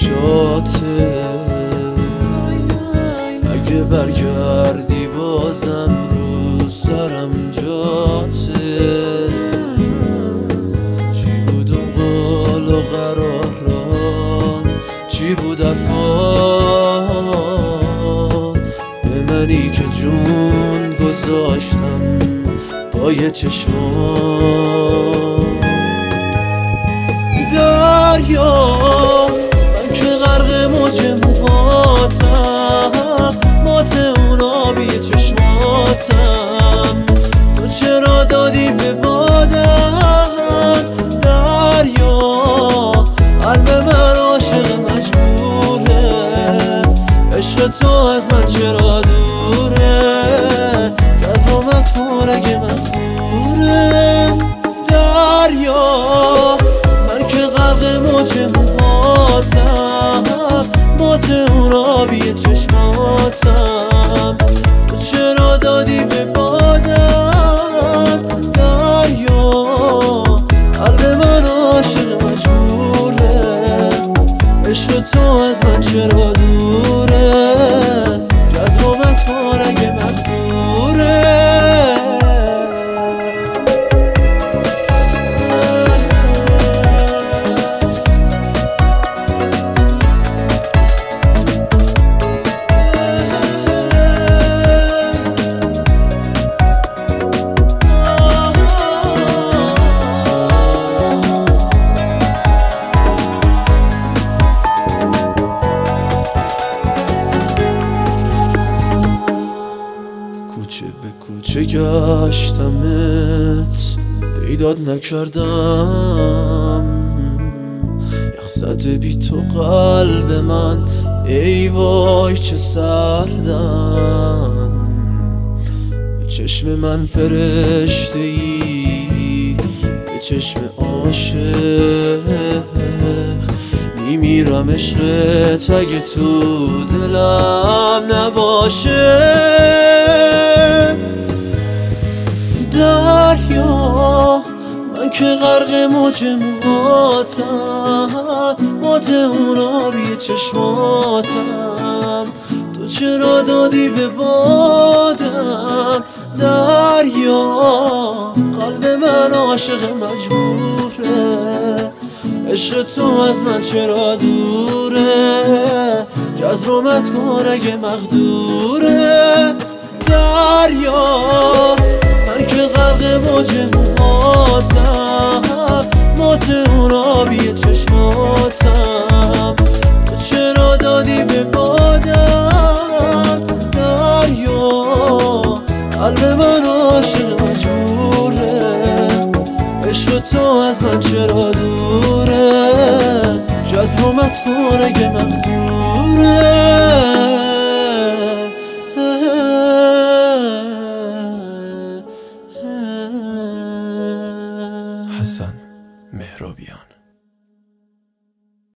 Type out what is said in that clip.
چشاته، اگه برگردی بازم رو سرم جاته. چی بود اون قول و قرارم، چی بود حرفات به منی که جون گذاشتم پای چشمات. دریا من که غرق موج موهاتم، مات اون آبی چشماتم، تو چرا دادی به بادم؟ دریا قلب من عاشق مجبوره، عشق تو از من چرا دوره، جذبت رگ مخدوره. دریا من که غرق موج موهاتم، مات اون آبی چشماتم، تو چرا دادی به بادم؟ دریا قلب من عاشق مجبوره، عشق تو از من چرا دوره، جذبت رگ مخدوره. کوچه به کوچه گشتمت پیدات نکردم، یخزد بی تو قلب من ای وای چه سردم. به چشم من فرشته ای، به چشم عاشق میمیرم عشقت اگه تو دلم نباشه. دریا من که غرق موج موهاتم، مات اون آبی چشماتم، تو چرا دادی به بادم؟ دریا قلب من عاشق مجبوره، عشق تو از من چرا دوره، جذبت رگ مخدوره. دریا من که غرق موج موهاتم، مات اون آبی چشماتم، تو چرا دادی به بادم؟ دریا قلب من عاشق مجبوره، عشق تو از من چرا دوره، جذبت رگ مخدوره.